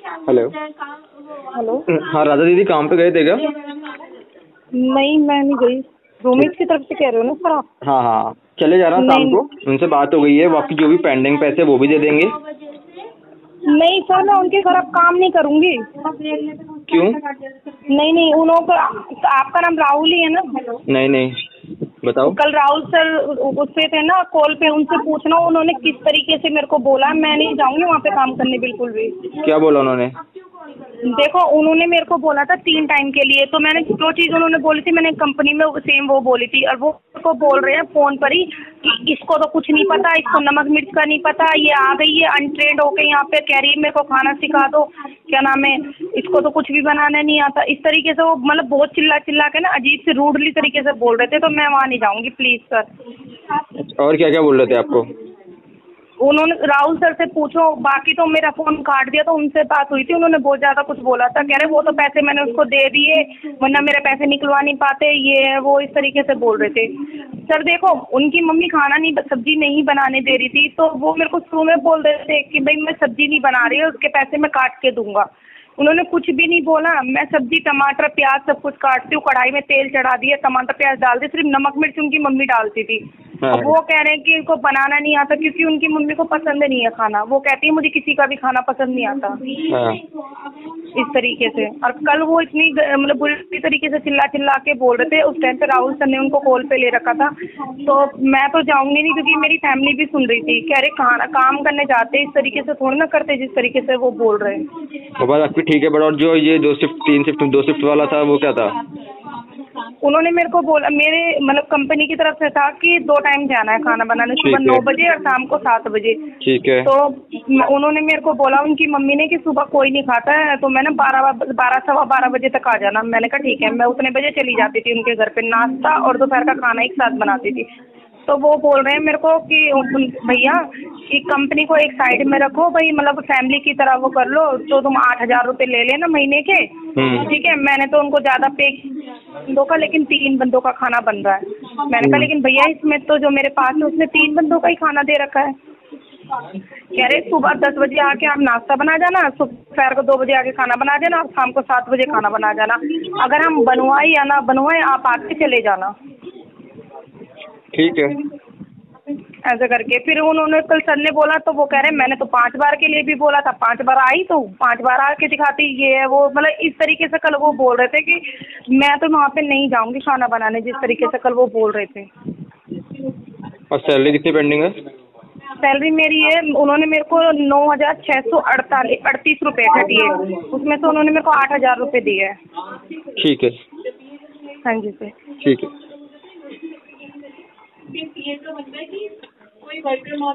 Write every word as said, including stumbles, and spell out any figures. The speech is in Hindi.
हेलो। हेलो। हाँ राधा दीदी, काम पे गए थे क्या? नहीं, मैं नहीं गई। रोमित की तरफ से कह रहे हो ना सर आप? हाँ हाँ, चले जा रहा हूँ शाम नहीं को, उनसे बात हो गई है, बाकी जो भी पेंडिंग पैसे वो भी दे देंगे। नहीं सर, मैं उनके घर अब काम नहीं करूँगी। क्यों? नहीं नहीं, उन लोगों का, आपका नाम राहुल ही है ना? नहीं नहीं, बताओ। कल राहुल सर उससे थे ना कॉल पे, उनसे पूछना उन्होंने किस तरीके से मेरे को बोला। मैं नहीं जाऊँगी वहाँ पे काम करने बिल्कुल भी। क्या बोला उन्होंने? देखो, उन्होंने मेरे को बोला था तीन टाइम के लिए, तो मैंने जो चीज़ उन्होंने बोली थी मैंने कंपनी में सेम वो बोली थी, और वो को बोल रहे हैं फ़ोन पर ही कि इसको तो कुछ नहीं पता, इसको नमक मिर्च का नहीं पता, ये आ गई है अनट्रेंड होके यहाँ पे कह रही है मेरे को खाना सिखा दो, क्या नाम है, इसको तो कुछ भी बनाना नहीं आता। इस तरीके से वो मतलब बहुत चिल्ला चिल्ला के ना अजीब से रूडली तरीके से बोल रहे थे, तो मैं वहाँ नहीं जाऊँगी प्लीज़ सर। और क्या क्या बोल रहे थे आपको? उन्होंने राहुल सर से पूछो, बाकी तो मेरा फ़ोन काट दिया, तो उनसे बात हुई थी, उन्होंने बहुत ज़्यादा कुछ बोला था, कह रहे वो तो पैसे मैंने उसको दे दिए वरना मेरे पैसे निकलवा नहीं पाते, ये है वो, इस तरीके से बोल रहे थे। सर देखो, उनकी मम्मी खाना नहीं, सब्जी नहीं बनाने दे रही थी, तो वो मेरे को शुरू में बोल रहे थे कि भाई मैं सब्जी नहीं बना रही हूँ, उसके पैसे मैं काट के दूंगा। उन्होंने कुछ भी नहीं बोला, मैं सब्जी टमाटर प्याज सब कुछ काटती हूँ, कढ़ाई में तेल चढ़ा दिया, टमाटर प्याज डाल दिए, सिर्फ नमक मिर्च उनकी मम्मी डालती थी। हाँ। अब वो कह रहे हैं कि इनको बनाना नहीं आता क्योंकि उनकी मम्मी को पसंद नहीं है खाना, वो कहती है मुझे किसी का भी खाना पसंद नहीं आता। हाँ। इस तरीके से, और कल वो इतनी मतलब बुरी तरीके से चिल्ला चिल्ला के बोल रहे थे, उस टाइम पे राहुल सर ने उनको कॉल पे ले रखा था, तो मैं तो जाऊंगी नहीं क्योंकि मेरी फैमिली भी सुन रही थी, कह रहे खाना काम करने जाते इस तरीके से थोड़ी ना करते जिस तरीके से वो बोल रहे हैं। वो बात आपकी ठीक है, बट और जो ये दो शिफ्ट तीन शिफ्ट दो शिफ्ट वाला था वो क्या था? उन्होंने मेरे को बोला, मेरे मतलब कंपनी की तरफ से था कि दो टाइम जाना है खाना बनाने, सुबह नौ बजे और शाम को सात बजे। ठीक है। तो उन्होंने मेरे को बोला उनकी मम्मी ने कि सुबह कोई नहीं खाता है, तो मैंने बारह बारह सवा बारह बजे तक आ जाना। मैंने कहा ठीक है, मैं उतने बजे चली जाती थी उनके घर पे, नाश्ता और दोपहर का खाना एक साथ बनाती थी। तो वो बोल रहे हैं मेरे को कि भैया कि कंपनी को एक साइड में रखो भाई, मतलब फैमिली की तरह वो कर लो, तो तुम आठ हजार रुपये ले लेना महीने के, ठीक है। मैंने तो उनको ज़्यादा पे बंदों का, लेकिन तीन बंदों का खाना बन रहा है। मैंने कहा लेकिन भैया इसमें तो जो मेरे पास है उसमें तीन बंदों का ही खाना दे रखा है। कह रहे सुबह दस बजे आके आप नाश्ता बना जाना, दोपहर को दो बजे आके खाना बना जाना और शाम को सात बजे खाना बना जाना, अगर हम बनवाए या ना बनवाए आप आके चले जाना। ठीक है। ऐसे करके फिर उन्होंने कल सर ने बोला, तो वो कह रहे मैंने तो पांच बार के लिए भी बोला था, पांच बार आई तो पांच बार आके दिखाती, ये है वो, मतलब इस तरीके से कल वो बोल रहे थे कि मैं तो वहाँ पे नहीं जाऊँगी खाना बनाने, जिस तरीके से कल वो बोल रहे थे। और सैलरी कितनी पेंडिंग है? सैलरी मेरी है, उन्होंने मेरे को नौ हजार छः सौ अड़तालीस अड़तीस रुपये थर्टी है, उसमें से उन्होंने मेरे को आठ हजार रुपये दिए है। ठीक है। हाँ जी सर। ठीक है। ये तो बनता है कि कोई वर्कर